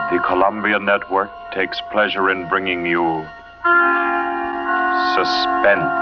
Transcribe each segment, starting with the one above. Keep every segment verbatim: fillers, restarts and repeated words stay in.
The Columbia Network takes pleasure in bringing you Suspense.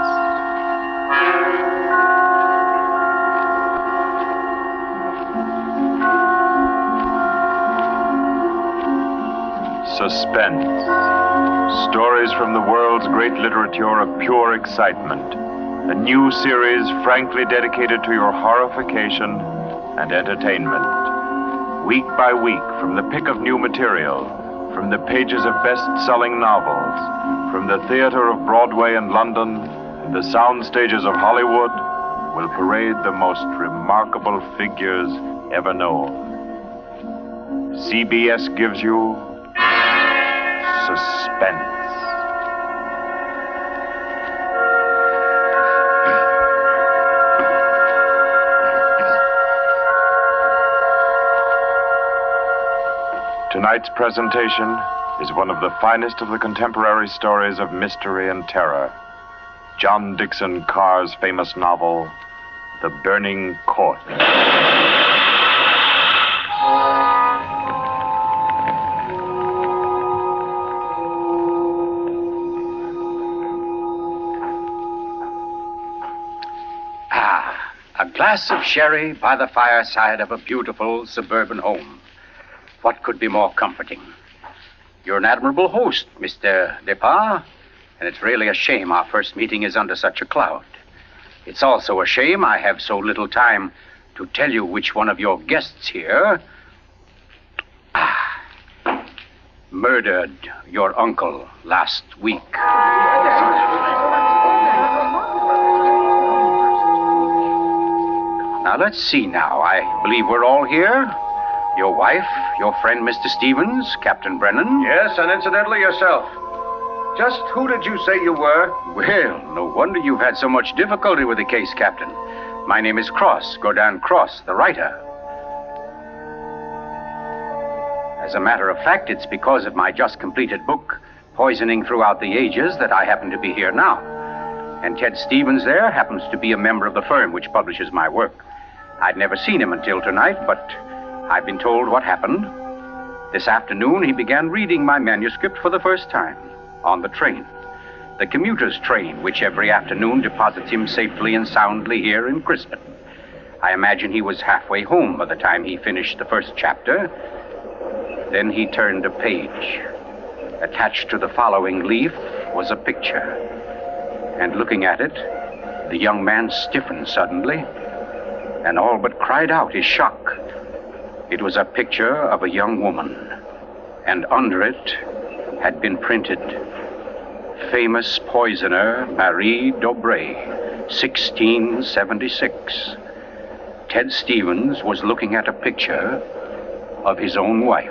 Suspense. Stories from the world's great literature of pure excitement. A new series frankly dedicated to your horrification and entertainment. Week by week, from the pick of new material, from the pages of best-selling novels, from the theater of Broadway and London, and the sound stages of Hollywood, will parade the most remarkable figures ever known. C B S gives you Suspense. Tonight's presentation is one of the finest of the contemporary stories of mystery and terror. John Dickson Carr's famous novel, The Burning Court. Ah, a glass of sherry by the fireside of a beautiful suburban home. What could be more comforting? You're an admirable host, Mister Depard, and it's really a shame our first meeting is under such a cloud. It's also a shame I have so little time to tell you which one of your guests here ah, murdered your uncle last week. Now, let's see now. I believe we're all here. Your wife, your friend, Mister Stevens, Captain Brennan. Yes, and incidentally yourself. Just who did you say you were? Well, no wonder you've had so much difficulty with the case, Captain. My name is Cross, Gordon Cross, the writer. As a matter of fact, it's because of my just completed book, Poisoning Throughout the Ages, that I happen to be here now. And Ted Stevens there happens to be a member of the firm which publishes my work. I'd never seen him until tonight, but I've been told what happened. This afternoon, he began reading my manuscript for the first time on the train. The commuter's train, which every afternoon deposits him safely and soundly here in Crispin. I imagine he was halfway home by the time he finished the first chapter. Then he turned a page. Attached to the following leaf was a picture. And looking at it, the young man stiffened suddenly and all but cried out his shock. It was a picture of a young woman, and under it had been printed, Famous Poisoner Marie Dobré, sixteen seventy-six. Ted Stevens was looking at a picture of his own wife.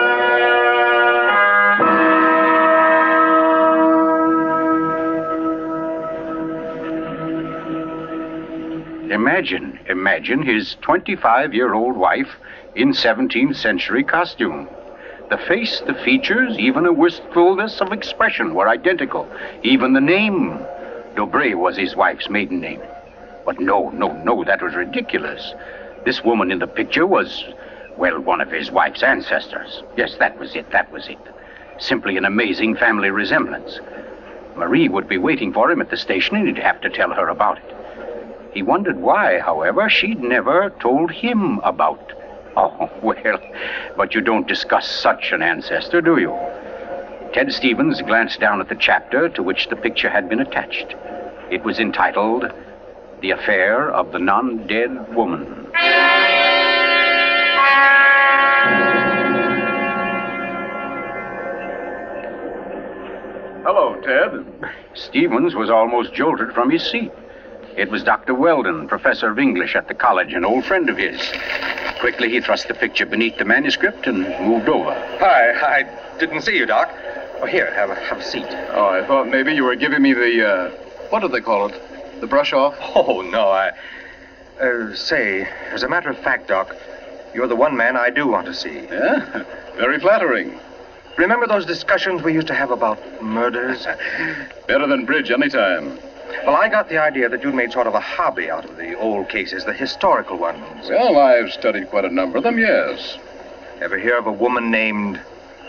Imagine, imagine his twenty-five-year-old wife in seventeenth century costume. The face, the features, even a wistfulness of expression were identical. Even the name, Dobré, was his wife's maiden name. But no, no, no, that was ridiculous. This woman in the picture was, well, one of his wife's ancestors. Yes, that was it, that was it. Simply an amazing family resemblance. Marie would be waiting for him at the station, and he'd have to tell her about it. He wondered why, however, she'd never told him about. Oh, well, but you don't discuss such an ancestor, do you? Ted Stevens glanced down at the chapter to which the picture had been attached. It was entitled, The Affair of the Non-Dead Woman. Hello, Ted. Stevens was almost jolted from his seat. It was Doctor Weldon, professor of English at the college, an old friend of his. Quickly, he thrust the picture beneath the manuscript and moved over. Hi, I didn't see you, Doc. Oh, here, have a, have a seat. Oh, I thought maybe you were giving me the, uh, what do they call it? The brush off? Oh, no, I... Uh, say, as a matter of fact, Doc, you're the one man I do want to see. Yeah? Very flattering. Remember those discussions we used to have about murders? Better than bridge anytime. Well, I got the idea that you'd made sort of a hobby out of the old cases, the historical ones. Well, I've studied quite a number of them, yes. Ever hear of a woman named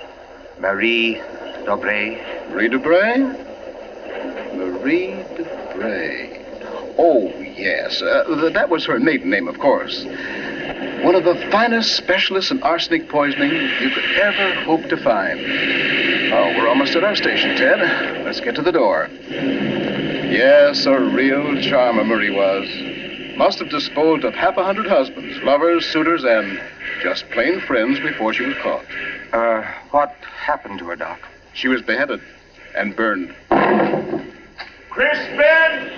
Marie Dobré. Marie Debray? Marie Debray. Oh, yes. Uh, th- that was her maiden name, of course. One of the finest specialists in arsenic poisoning you could ever hope to find. Oh, we're almost at our station, Ted. Let's get to the door. Yes, a real charmer Marie was. Must have disposed of half a hundred husbands, lovers, suitors, and just plain friends before she was caught. Uh, what happened to her, Doc? She was beheaded and burned. Crispin!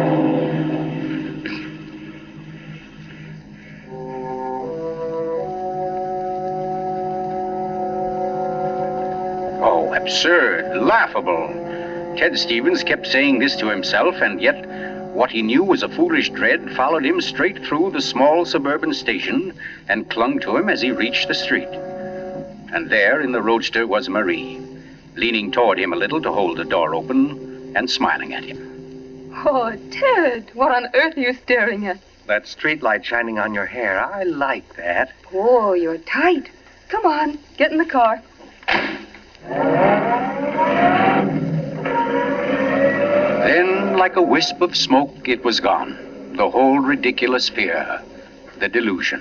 Oh, absurd, laughable. Ted Stevens kept saying this to himself, and yet what he knew was a foolish dread followed him straight through the small suburban station and clung to him as he reached the street. And there in the roadster was Marie, leaning toward him a little to hold the door open and smiling at him. Oh, Ted, what on earth are you staring at? That streetlight shining on your hair. I like that. Oh, you're tight. Come on, get in the car. Then, like a wisp of smoke, it was gone. The whole ridiculous fear, the delusion.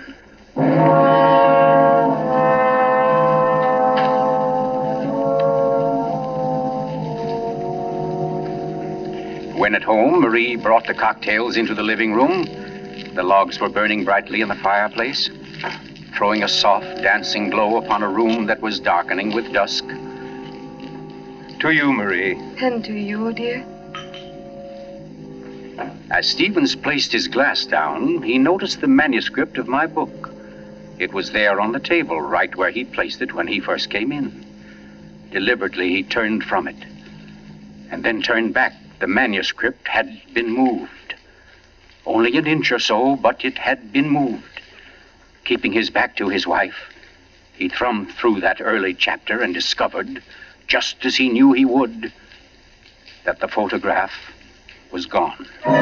When at home, Marie brought the cocktails into the living room. The logs were burning brightly in the fireplace, throwing a soft, dancing glow upon a room that was darkening with dusk. To you, Marie. And to you, dear. As Stevens placed his glass down, he noticed the manuscript of my book. It was there on the table, right where he'd placed it when he first came in. Deliberately, he turned from it, and then turned back. The manuscript had been moved. Only an inch or so, but it had been moved. Keeping his back to his wife, he thumbed through that early chapter and discovered, just as he knew he would, that the photograph was gone.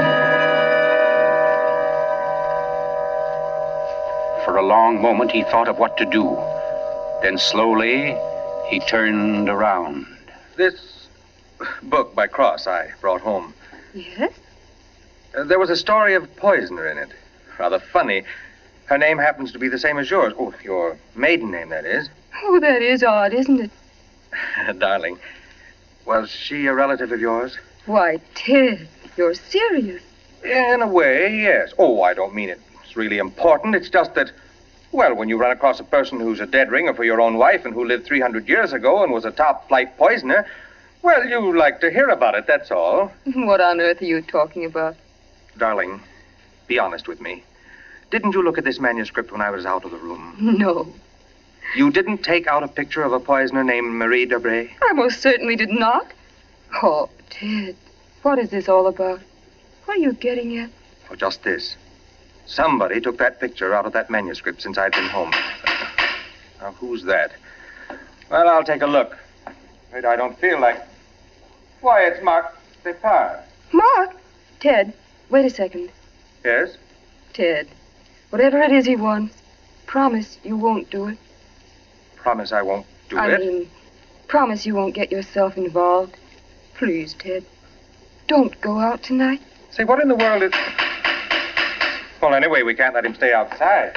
For a long moment, he thought of what to do. Then slowly, he turned around. This book by Cross I brought home. Yes? Uh, there was a story of a poisoner in it. Rather funny. Her name happens to be the same as yours. Oh, your maiden name, that is. Oh, that is odd, isn't it? Darling, was she a relative of yours? Why, Ted, you're serious. In a way, yes. Oh, I don't mean it's really important. It's just that, well, when you run across a person who's a dead ringer for your own wife and who lived three hundred years ago and was a top-flight poisoner, well, you like to hear about it, that's all. What on earth are you talking about? Darling, be honest with me. Didn't you look at this manuscript when I was out of the room? No. You didn't take out a picture of a poisoner named Marie Dobré? I most certainly did not. Oh, Ted, what is this all about? What are you getting at? Oh, just this. Somebody took that picture out of that manuscript since I'd been home. Now, who's that? Well, I'll take a look. Wait, I don't feel like... Why, it's Mark Depard. Mark? Ted, wait a second. Yes? Ted, whatever it is he wants, promise you won't do it. Promise I won't do I it? mean, promise you won't get yourself involved. Please, Ted, don't go out tonight. Say, what in the world is... Well, anyway, we can't let him stay outside.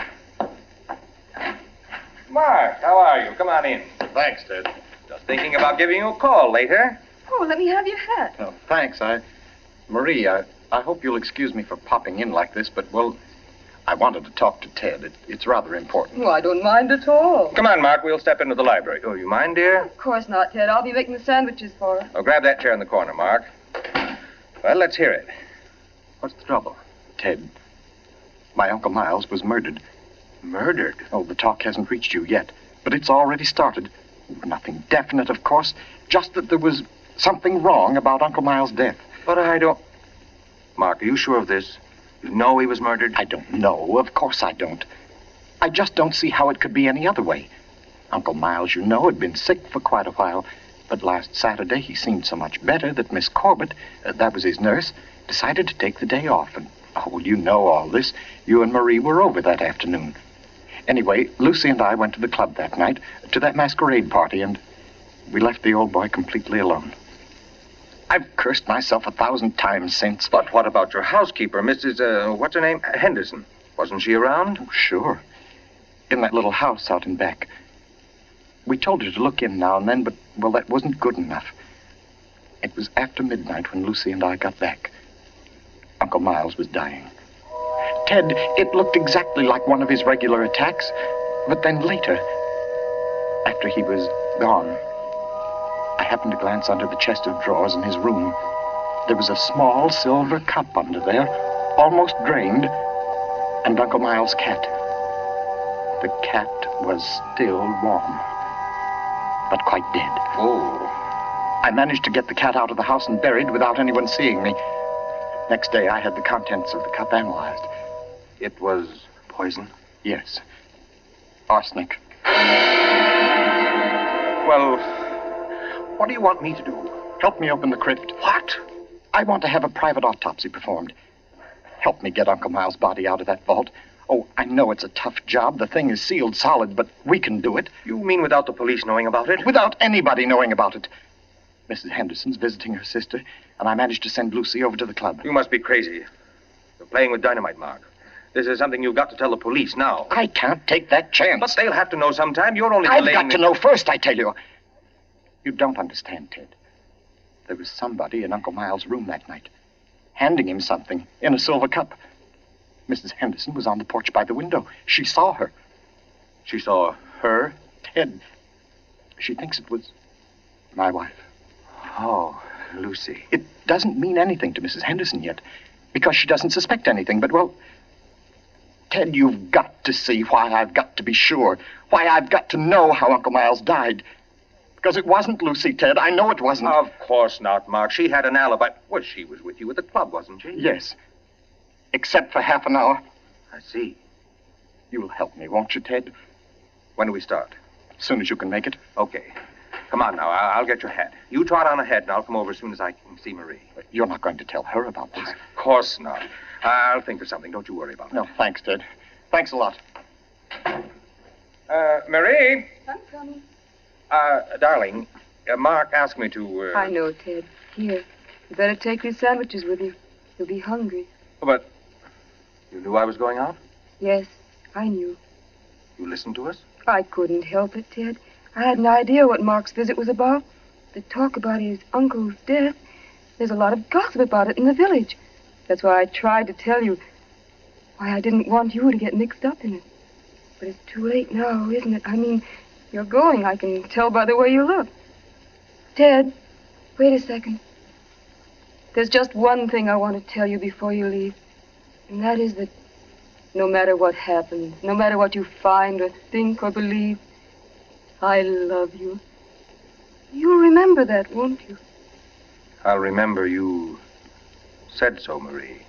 Mark, how are you? Come on in. Thanks, Ted. Just thinking about giving you a call later. Oh, let me have your hat. Oh, thanks. I... Marie, I, I hope you'll excuse me for popping in like this, but, well, I wanted to talk to Ted. It, it's rather important. Oh, I don't mind at all. Come on, Mark, we'll step into the library. Oh, you mind, dear? Of course not, Ted. I'll be making the sandwiches for her. Oh, grab that chair in the corner, Mark. Well, let's hear it. What's the trouble? Ted, my Uncle Miles was murdered. Murdered? Oh, the talk hasn't reached you yet, but it's already started. Nothing definite, of course, just that there was something wrong about Uncle Miles' death. But I don't... Mark, are you sure of this? You know he was murdered? I don't know. Of course I don't. I just don't see how it could be any other way. Uncle Miles, you know, had been sick for quite a while, but last Saturday he seemed so much better that Miss Corbett, uh, that was his nurse, decided to take the day off. And, oh, you know all this. You and Marie were over that afternoon. Anyway, Lucy and I went to the club that night, to that masquerade party, and, we left the old boy completely alone. I've cursed myself a thousand times since. But what about your housekeeper, Missus Uh, what's her name? Henderson. Wasn't she around? Oh, sure. In that little house out in back. We told her to look in now and then, but, well, that wasn't good enough. It was after midnight when Lucy and I got back. Uncle Miles was dying. Ted, it looked exactly like one of his regular attacks, but then later, after he was gone, I happened to glance under the chest of drawers in his room. There was a small silver cup under there, almost drained, and Uncle Miles' cat. The cat was still warm, but quite dead. Oh. I managed to get the cat out of the house and buried without anyone seeing me. Next day, I had the contents of the cup analyzed. It was poison? Yes. Arsenic. Well, what do you want me to do? Help me open the crypt. What? I want to have a private autopsy performed. Help me get Uncle Miles' body out of that vault. Oh, I know it's a tough job. The thing is sealed solid, but we can do it. You mean without the police knowing about it? Without anybody knowing about it. Missus Henderson's visiting her sister, and I managed to send Lucy over to the club. You must be crazy. You're playing with dynamite, Mark. This is something you've got to tell the police now. I can't take that chance. But they'll have to know sometime. You're only I've delaying... got to know first, I tell you. You don't understand, Ted. There was somebody in Uncle Miles' room that night, handing him something in a silver cup. Missus Henderson was on the porch by the window. She saw her. She saw her? Ted. She thinks it was my wife. Oh, Lucy. It doesn't mean anything to Missus Henderson yet, because she doesn't suspect anything, but, well, Ted, you've got to see why I've got to be sure, why I've got to know how Uncle Miles died. Because it wasn't Lucy, Ted. I know it wasn't. Of course not, Mark. She had an alibi. Well, she was with you at the club, wasn't she? Yes. Except for half an hour. I see. You'll help me, won't you, Ted? When do we start? As soon as you can make it. Okay. Come on now. I'll, I'll get your hat. You trot on ahead, and I'll come over as soon as I can see Marie. You're not going to tell her about this. Of course not. I'll think of something. Don't you worry about it. No, thanks, Ted. Thanks a lot. Uh, Marie? I'm coming. Uh, darling, uh, Mark asked me to, uh... I know, Ted. Here. You better take these sandwiches with you. You'll be hungry. But you knew I was going out? Yes, I knew. You listened to us? I couldn't help it, Ted. I had no idea what Mark's visit was about. The talk about his uncle's death. There's a lot of gossip about it in the village. That's why I tried to tell you. Why I didn't want you to get mixed up in it. But it's too late now, isn't it? I mean, you're going. I can tell by the way you look. Ted, wait a second. There's just one thing I want to tell you before you leave. And that is that no matter what happens, no matter what you find or think or believe, I love you. You'll remember that, won't you? I'll remember you said so, Marie.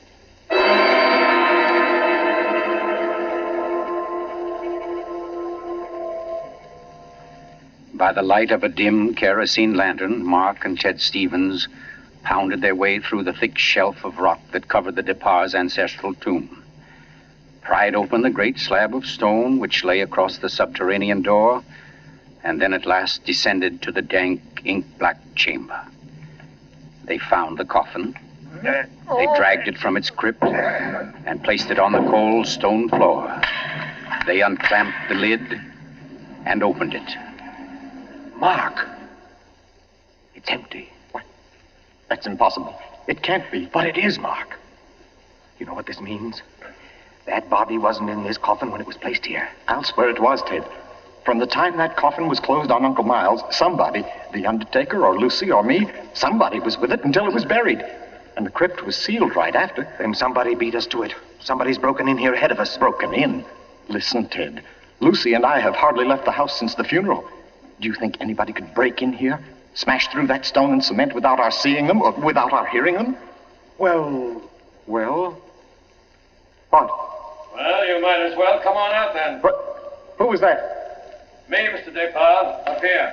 By the light of a dim kerosene lantern, Mark and Ted Stevens pounded their way through the thick shelf of rock that covered the Depar's ancestral tomb, pried open the great slab of stone which lay across the subterranean door, and then at last descended to the dank, ink-black chamber. They found the coffin. They dragged it from its crypt and placed it on the cold stone floor. They unclamped the lid and opened it. Mark! It's empty. What? That's impossible. It can't be. But it is, Mark. You know what this means? That body wasn't in this coffin when it was placed here. I'll swear it was, Ted. From the time that coffin was closed on Uncle Miles, somebody, the undertaker or Lucy or me, somebody was with it until it was buried. And the crypt was sealed right after. Then somebody beat us to it. Somebody's broken in here ahead of us. Broken in? Listen, Ted. Lucy and I have hardly left the house since the funeral. Do you think anybody could break in here, smash through that stone and cement without our seeing them or without our hearing them? Well, well... What? Well, you might as well come on out then. What? Who was that? Me, Mister Depard, up here.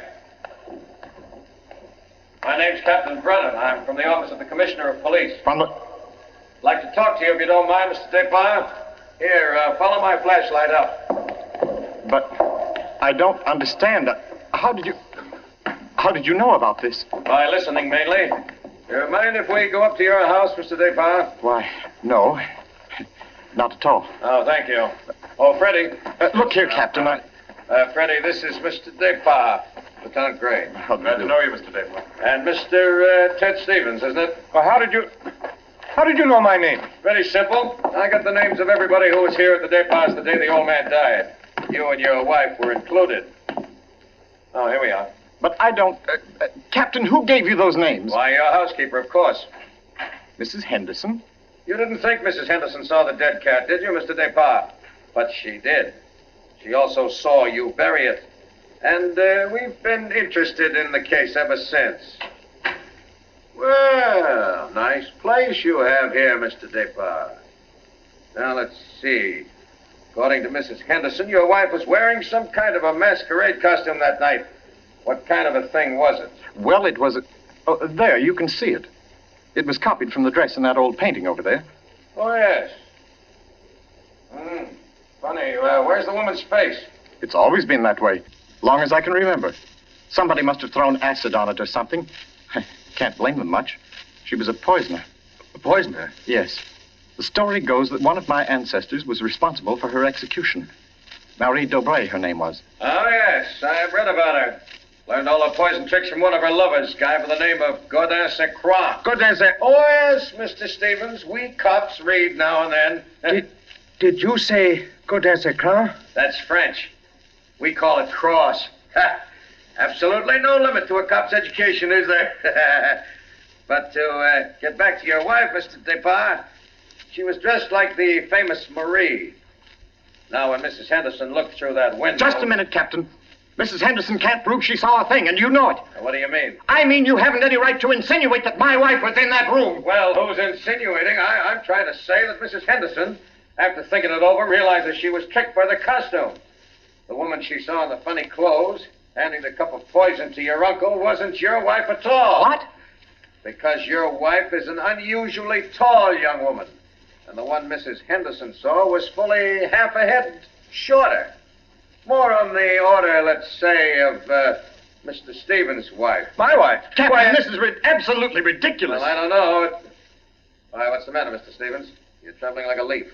My name's Captain Brennan. I'm from the office of the Commissioner of Police. From the... Like to talk to you if you don't mind, Mister Depard. Here, uh, follow my flashlight up. But I don't understand. How did you... How did you know about this? By listening, mainly. You mind if we go up to your house, Mister Despard? Why, no. Not at all. Oh, thank you. Oh, Freddie. Uh, look here, Captain. I... Uh, Freddie, this is Mister Despard, Lieutenant Gray. How do you Glad do? to know you, Mister Despard. And Mister Uh, Ted Stevens, isn't it? Well, how did you... How did you know my name? Very simple. I got the names of everybody who was here at the Despards the day the old man died. You and your wife were included. Oh, here we are. But I don't... Uh, uh, Captain, who gave you those names? Why, your housekeeper, of course. Missus Henderson? You didn't think Missus Henderson saw the dead cat, did you, Mister Despard? But she did. She also saw you bury it. And uh, we've been interested in the case ever since. Well, nice place you have here, Mister Despard. Now, let's see. According to Missus Henderson, your wife was wearing some kind of a masquerade costume that night. What kind of a thing was it? Well, it was a... Oh, there, you can see it. It was copied from the dress in that old painting over there. Oh, yes. Hmm. Funny. Uh, where's the woman's face? It's always been that way, long as I can remember. Somebody must have thrown acid on it or something. Can't blame them much. She was a poisoner. A poisoner? Yes. The story goes that one of my ancestors was responsible for her execution. Marie Dobray, her name was. Oh, yes. I've read about her. Learned all her poison tricks from one of her lovers, guy by the name of Godin Saint Croix. Godin Saint... Oh, yes, Mister Stevens. We cops read now and then. Did, did you say Godin Saint Croix? That's French. We call it cross. Ha! Absolutely no limit to a cop's education, is there? But to uh, get back to your wife, Mister Despard, she was dressed like the famous Marie. Now, when Missus Henderson looked through that window... Just a minute, Captain. Missus Henderson can't prove she saw a thing, and you know it. What do you mean? I mean you haven't any right to insinuate that my wife was in that room. Well, who's insinuating? I, I'm trying to say that Missus Henderson, after thinking it over, realizes she was tricked by the costume. The woman she saw in the funny clothes, handing the cup of poison to your uncle, wasn't your wife at all. What? Because your wife is an unusually tall young woman. And the one Missus Henderson saw was fully half a head shorter. More on the order, let's say, of uh, Mister Stevens' wife. My wife? Captain, Why, this is ri- absolutely ridiculous. Well, I don't know. It... Why, what's the matter, Mister Stevens? You're trembling like a leaf.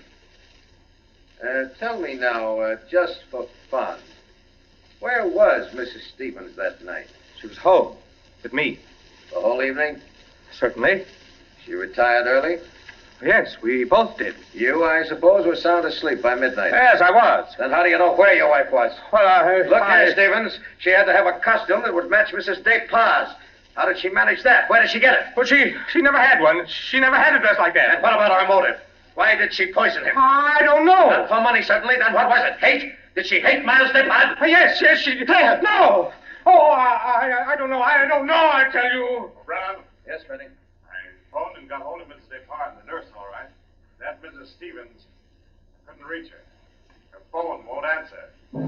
Uh, tell me now, uh, just for fun, where was Missus Stevens that night? She was home with me. The whole evening? Certainly. She retired early? Yes, we both did. You, I suppose, were sound asleep by midnight. Yes, I was. Then how do you know where your wife was? Well, I... Look I... here, Stevens. She had to have a costume that would match Missus Despard's. How did she manage that? Where did she get it? Well, she, she never had one. She never had a dress like that. And what about her motive? Why did she poison him? I don't know. Not for money, certainly. Then what was it? Hate? Did she hate Miles Despard? Uh, yes, yes, she did. No. Oh, I, I, I don't know. I don't know, I tell you. Brown? Yes, Freddie? I phoned and got hold of Missus Despard and the nurse, all right. That Missus Stevens, I couldn't reach her. Her phone won't answer.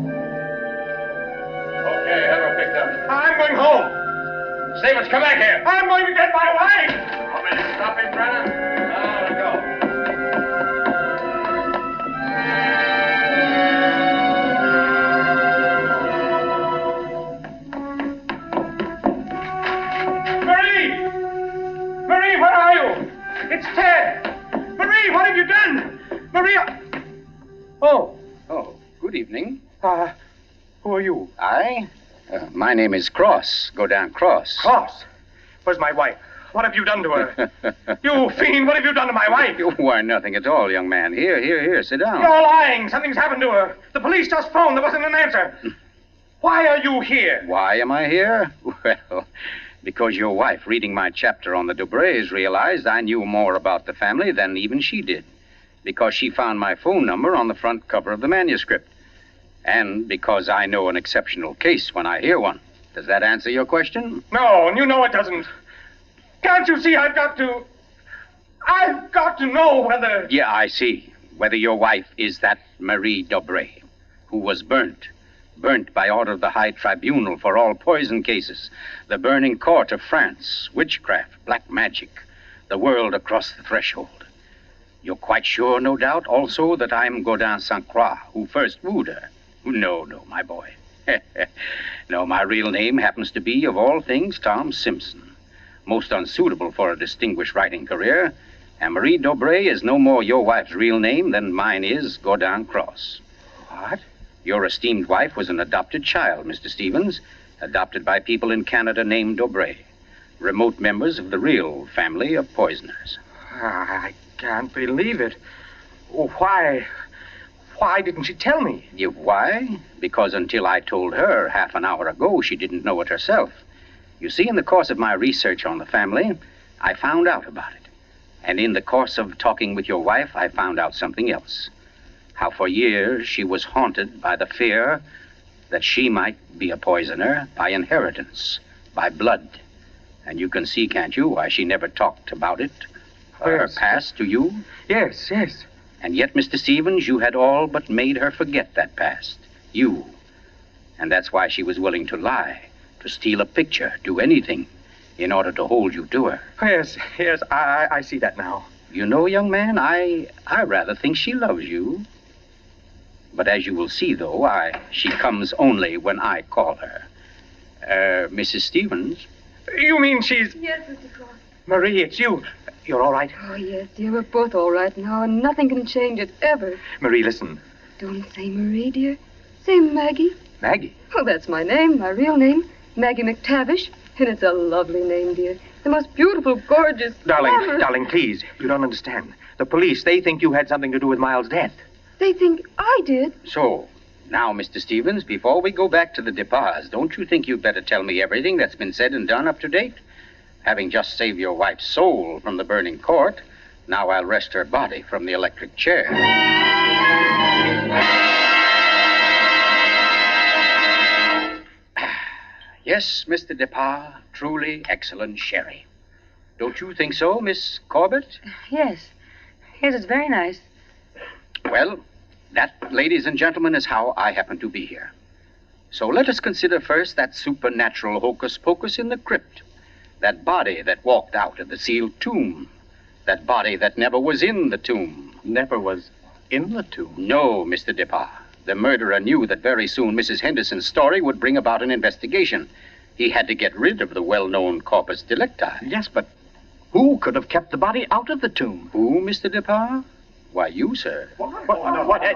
Okay, have her picked up. I'm going home. Stevens, come back here. I'm going to get my wife. Want me to stop him, Brennan? No, go. Marie! Marie, where are you? It's Ted. Marie, what have you done? Maria! Oh. Oh, good evening. Uh, who are you? I? Uh, my name is Cross, Godin Cross. Cross. Where's my wife? What have you done to her? You fiend, what have you done to my wife? Why, nothing at all, young man. Here, here, here, sit down. You're lying. Something's happened to her. The police just phoned. There wasn't an answer. Why are you here? Why am I here? Well, because your wife, reading my chapter on the Dobrays, realized I knew more about the family than even she did. Because she found my phone number on the front cover of the manuscript. And because I know an exceptional case when I hear one. Does that answer your question? No, and you know it doesn't. Can't you see I've got to... I've got to know whether... Yeah, I see. Whether your wife is that Marie Dobray, who was burnt. Burnt by order of the High Tribunal for all poison cases. The burning court of France. Witchcraft, black magic. The world across the threshold. You're quite sure, no doubt, also, that I'm Godin Saint Croix, who first wooed her. No, no, my boy. No, my real name happens to be, of all things, Tom Simpson. Most unsuitable for a distinguished writing career. And Marie Dobray is no more your wife's real name than mine is Gordon Cross. What? Your esteemed wife was an adopted child, Mister Stevens, adopted by people in Canada named Dobray, remote members of the real family of poisoners. I can't believe it. Why? Why didn't she tell me? You why? Because until I told her half an hour ago, she didn't know it herself. You see, in the course of my research on the family, I found out about it. And in the course of talking with your wife, I found out something else. How for years she was haunted by the fear that she might be a poisoner by inheritance, by blood. And you can see, can't you, why she never talked about it, or her Yes. past to you? Yes, yes. And yet, Mister Stevens, you had all but made her forget that past. You. And that's why she was willing to lie, to steal a picture, do anything, in order to hold you to her. Yes, yes, I, I see that now. You know, young man, I I rather think she loves you. But as you will see, though, I she comes only when I call her. Uh, Missus Stevens? You mean she's... Yes, Mister Cross. Marie, it's you. You're all right? Oh, yes, dear. We're both all right now, and nothing can change it, ever. Marie, listen. Don't say Marie, dear. Say Maggie. Maggie? Oh, that's my name, my real name. Maggie McTavish. And it's a lovely name, dear. The most beautiful, gorgeous... Darling, clever- darling, please. You don't understand. The police, they think you had something to do with Miles' death. They think I did. So, now, Mister Stevens, before we go back to the Departs, don't you think you'd better tell me everything that's been said and done up to date? Having just saved your wife's soul from the burning court, now I'll wrest her body from the electric chair. Yes, Mister Depart, truly excellent sherry. Don't you think so, Miss Corbett? Yes. Yes, it's very nice. Well, that, ladies and gentlemen, is how I happen to be here. So let us consider first that supernatural hocus pocus in the crypt. That body that walked out of the sealed tomb. That body that never was in the tomb. Never was in the tomb. No, Mister Depart. The murderer knew that very soon Missus Henderson's story would bring about an investigation. He had to get rid of the well-known corpus delicti. Yes, but who could have kept the body out of the tomb? Who, Mister Depart? Why, you, sir. What? what, what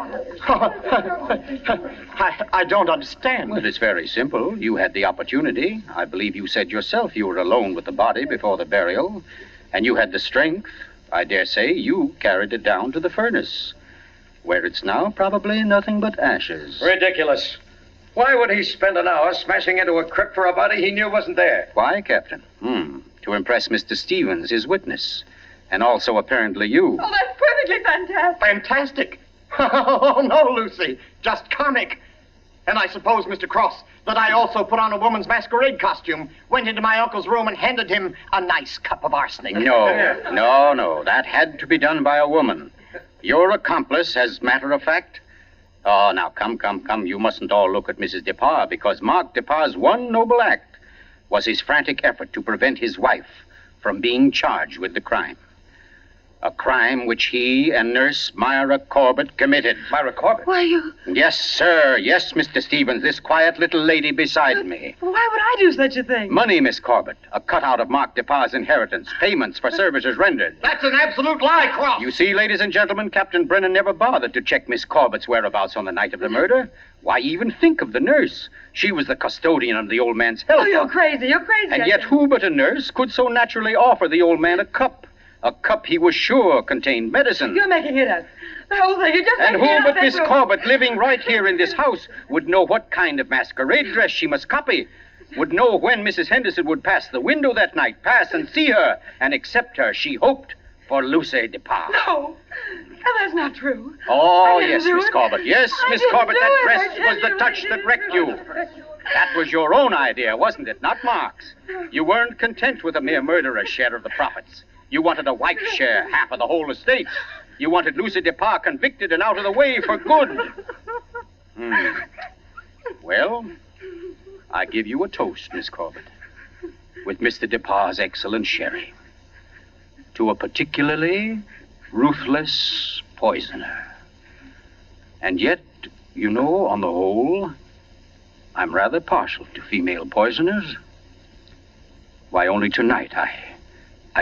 I, I don't understand. Well, it's very simple. You had the opportunity. I believe you said yourself you were alone with the body before the burial. And you had the strength. I dare say you carried it down to the furnace, where it's now probably nothing but ashes. Ridiculous. Why would he spend an hour smashing into a crypt for a body he knew wasn't there? Why, Captain? Hmm. To impress Mister Stevens, his witness. And also, apparently, you. Oh, that's perfectly fantastic. Fantastic. Oh, no, Lucy. Just comic. And I suppose, Mister Cross, that I also put on a woman's masquerade costume, went into my uncle's room, and handed him a nice cup of arsenic. No, no, no. That had to be done by a woman. Your accomplice, as matter of fact. Oh, now, come, come, come. You mustn't all look at Missus Depart, because Mark Depart's one noble act was his frantic effort to prevent his wife from being charged with the crime. A crime which he and Nurse Myra Corbett committed. Myra Corbett? Why, you... Yes, sir. Yes, Mister Stevens, this quiet little lady beside me. Why would I do such a thing? Money, Miss Corbett. A cutout of Mark Depart's inheritance. Payments for services rendered. That's an absolute lie, Cross. You see, ladies and gentlemen, Captain Brennan never bothered to check Miss Corbett's whereabouts on the night of the murder. Why even think of the nurse? She was the custodian of the old man's health. Oh, you're crazy. You're crazy. And I yet think. who but a nurse could so naturally offer the old man a cup? A cup he was sure contained medicine. You're making it up. The whole thing. You're just And making it who up. but that's Miss all. Corbett, living right here in this house, would know what kind of masquerade dress she must copy? Would know when Missus Henderson would pass the window that night, pass and see her, and accept her, she hoped, for Lucy Depart. No. No, that's not true. Oh, I didn't yes, do Miss it. Corbett. Yes, I Miss didn't Corbett, do that it. I dress tell was the you, I touch that didn't wrecked do you. it. That was your own idea, wasn't it? Not Mark's. You weren't content with a mere murderer's share of the profits. You wanted a wife's share, half of the whole estate. You wanted Lucy Depart convicted and out of the way for good. Hmm. Well, I give you a toast, Miss Corbett, with Mister Depart's excellent sherry. To a particularly ruthless poisoner. And yet, you know, on the whole, I'm rather partial to female poisoners. Why, only tonight I... I...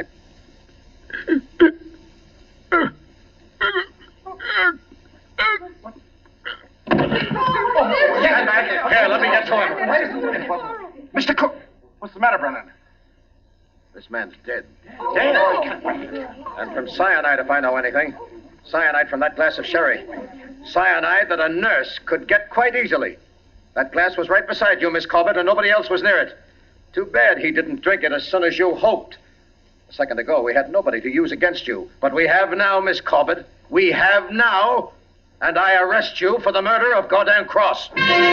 Get back! Here, let me get to him. Mister Cook! What's the matter, Brennan? This man's dead. Dead? And from cyanide, if I know anything. Cyanide from that glass of sherry. Cyanide that a nurse could get quite easily. That glass was right beside you, Miss Corbett, and nobody else was near it. Too bad he didn't drink it as soon as you hoped. A second ago, we had nobody to use against you. But we have now, Miss Corbett. We have now. And I arrest you for the murder of Gordon Cross.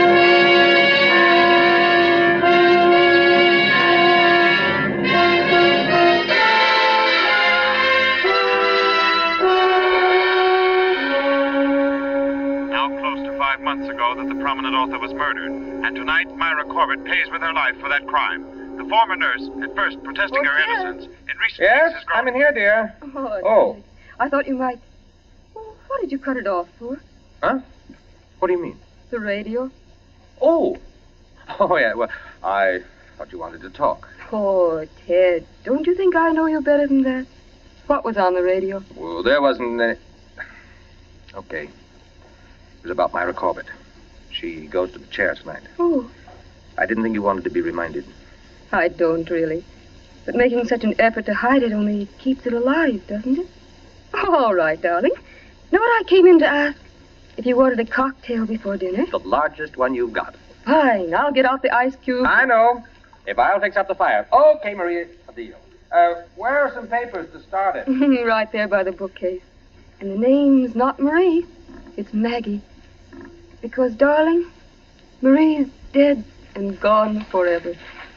Five months ago that the prominent author was murdered, and tonight Myra Corbett pays with her life for that crime. The former nurse, at first protesting Oh, her Dad. innocence, in recent Yes, weeks has grown... I'm in here, dear. Oh, Oh. Dad. I thought you might... Well, what did you cut it off for? Huh? What do you mean? The radio? Oh. Oh, yeah. Well, I thought you wanted to talk. Oh, Ted, don't you think I know you better than that? What was on the radio? Well, there wasn't any... Okay. It was about Myra Corbett. She goes to the chair tonight. Oh, I didn't think you wanted to be reminded. I don't really. But making such an effort to hide it only keeps it alive, doesn't it? All right, darling. Know what I came in to ask? If you wanted a cocktail before dinner? The largest one you've got. Fine. I'll get out the ice cube. I know. If I'll fix up the fire. Okay, Maria. A deal. Uh, where are some papers to start it? Right there by the bookcase. And the name's not Marie. It's Maggie. Because, darling, Marie's dead and gone forever.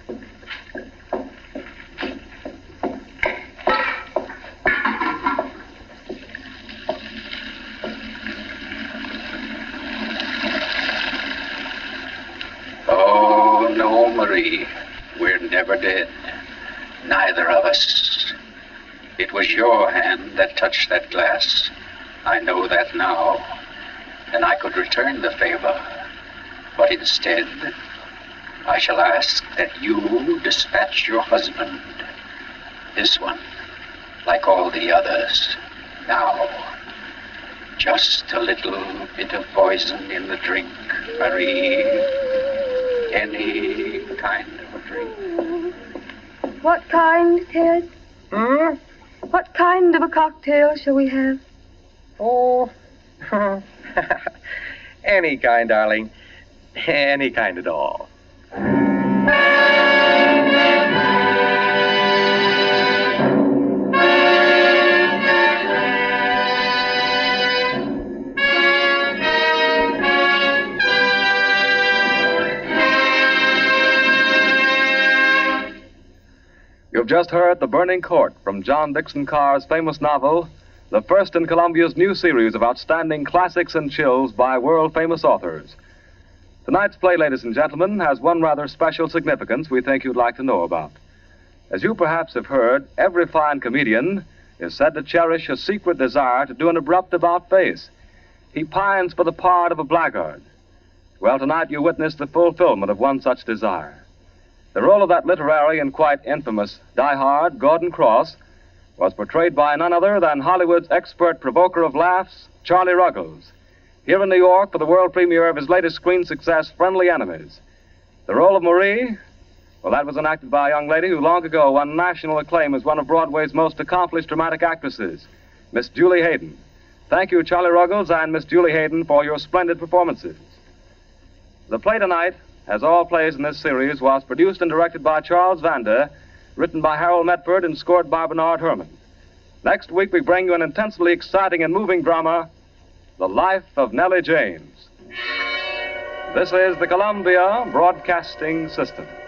Oh, no, Marie. We're never dead. Neither of us. It was your hand that touched that glass. I know that now. And I could return the favor. But instead, I shall ask that you dispatch your husband. This one, like all the others. Now, just a little bit of poison in the drink, Marie. Any kind of a drink. What kind, Ted? Hmm? What kind of a cocktail shall we have? Oh. Any kind, darling. Any kind at all. You've just heard The Burning Court from John Dixon Carr's famous novel, the first in Columbia's new series of outstanding classics and chills by world-famous authors. Tonight's play, ladies and gentlemen, has one rather special significance we think you'd like to know about. As you perhaps have heard, every fine comedian is said to cherish a secret desire to do an abrupt about-face. He pines for the part of a blackguard. Well, tonight you witness the fulfillment of one such desire. The role of that literary and quite infamous diehard, Gordon Cross, was portrayed by none other than Hollywood's expert provoker of laughs, Charlie Ruggles, here in New York for the world premiere of his latest screen success, Friendly Enemies. The role of Marie, well, that was enacted by a young lady who long ago won national acclaim as one of Broadway's most accomplished dramatic actresses, Miss Julie Hayden. Thank you, Charlie Ruggles and Miss Julie Hayden, for your splendid performances. The play tonight, as all plays in this series, was produced and directed by Charles Vanda, written by Harold Metford and scored by Bernard Herrmann. Next week, we bring you an intensely exciting and moving drama, The Life of Nellie James. This is the Columbia Broadcasting System.